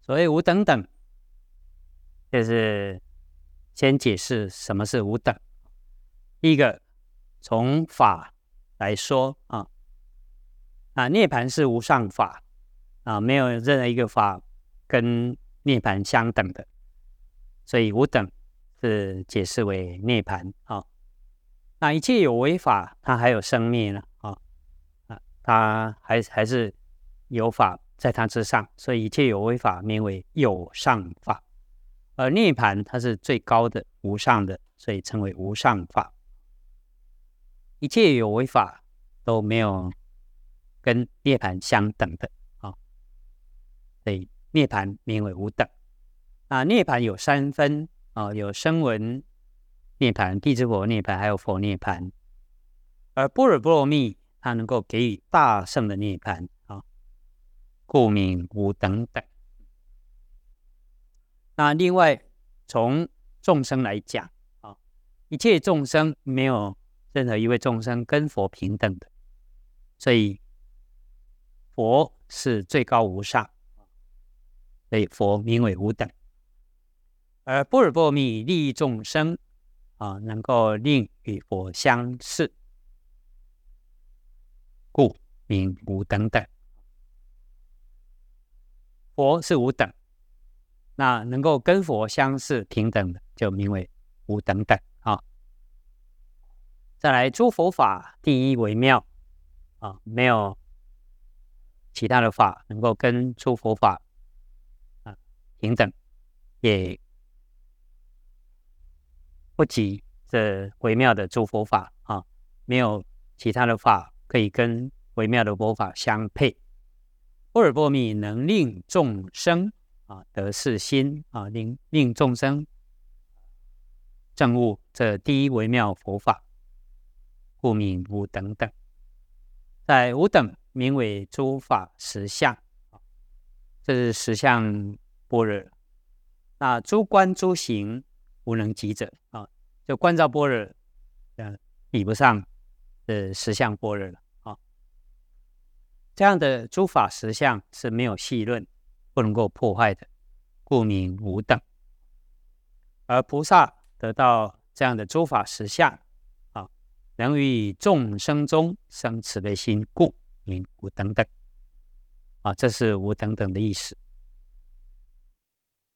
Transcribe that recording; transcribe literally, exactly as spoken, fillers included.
所谓无等等，就是先解释什么是无等。第一个，从法来说啊，啊，涅槃是无上法啊，没有任何一个法跟涅槃相等的，所以无等是解释为涅槃啊。那一切有为法，它还有生灭呢啊，啊，它还还是有法在它之上，所以一切有为法名为有上法。而涅槃它是最高的无上的，所以称为无上法。一切有为法都没有跟涅槃相等的啊，所以涅槃名为无等。啊，涅槃有三分啊，有声闻涅槃、地支佛涅槃，还有佛涅槃。而般若波罗蜜它能够给予大圣的涅槃啊，故名无等等。那另外从众生来讲啊，一切众生没有任何一位众生跟佛平等的，所以佛是最高无上，所以佛名为无等。而般若波罗蜜利益众生啊，能够令与佛相似，故名无等等。佛是无等，那能够跟佛相似平等的，就名为无等等啊。再来，诸佛法第一为妙啊，没有其他的法能够跟诸佛法啊平等，也不及这微妙的诸佛法啊，没有其他的法可以跟微妙的佛法相配。般若波罗蜜能令众生啊得是心啊，令令众生证悟这第一微妙佛法，故名无等等。在无等名为诸法实相，这是实相般若。那诸观诸行无能及者啊，就观照般若，呃，比不上的实相般若了啊。这样的诸法实相是没有细论，不能够破坏的，故名无等。而菩萨得到这样的诸法实相啊，能于众生中生慈悲心，故名无等等啊，这是无等等的意思。